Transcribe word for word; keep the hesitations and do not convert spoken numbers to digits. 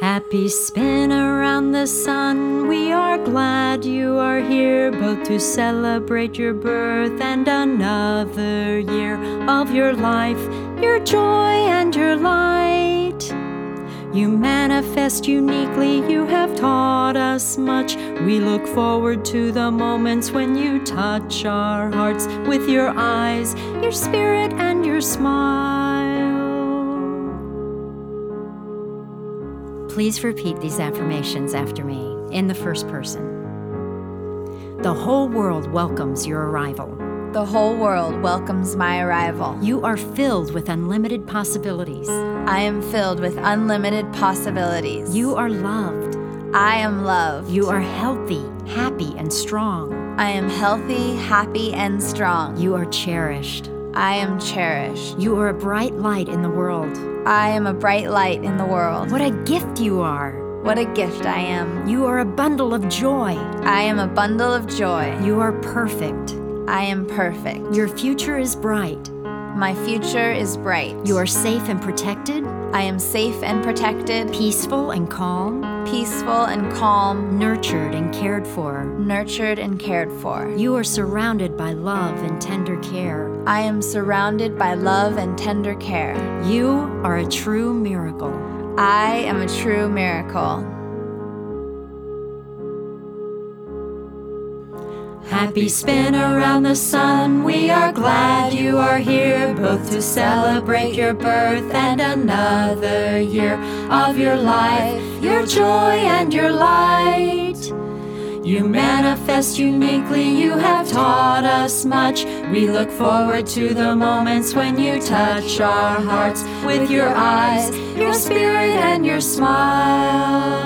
Happy spin around the sun, we are glad you are here, both to celebrate your birth and another year of your life, your joy and your light. You manifest uniquely, you have taught us much. We look forward to the moments when you touch our hearts with your eyes, your spirit and your smile. Please repeat these affirmations after me in the first person. The whole world welcomes your arrival. The whole world welcomes my arrival. You are filled with unlimited possibilities. I am filled with unlimited possibilities. You are loved. I am loved. You are healthy, happy, and strong. I am healthy, happy, and strong. You are cherished. I am cherished. You are a bright light in the world. I am a bright light in the world. What a gift you are. What a gift I am. You are a bundle of joy. I am a bundle of joy. You are perfect. I am perfect. Your future is bright. My future is bright. You are safe and protected. I am safe and protected. Peaceful and calm. Peaceful and calm. Nurtured and cared for. Nurtured and cared for. You are surrounded by love and tender care. I am surrounded by love and tender care. You are a true miracle. I am a true miracle. Happy spin around the sun, we are glad you are here, both to celebrate your birth and another year of your life, your joy and your light. You manifest uniquely, you have taught us much. We look forward to the moments when you touch our hearts with your eyes, your spirit and your smile.